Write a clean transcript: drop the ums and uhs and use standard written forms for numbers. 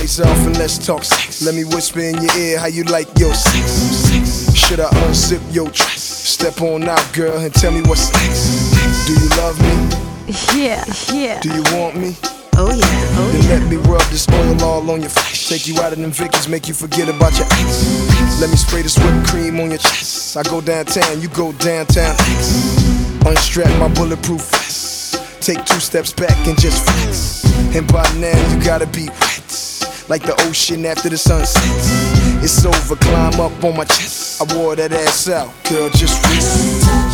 lights off and let's talk sex. Let me whisper in your ear how you like your sex. Should I unzip your dress? Step on out, girl, and tell me what's next. Do you love me? Yeah, yeah. Do you want me? Oh yeah, oh Then yeah. let me rub this oil all on your face. Take you out of them Vickies, make you forget about your ex. Let me spray this whipped cream on your chest. I go downtown, you go downtown. Unstrap my bulletproof vest. Take 2 steps back and just flex. And by now you gotta be wet, like the ocean after the sun sets. It's over, climb up on my chest. I wore that ass out, girl, just rest.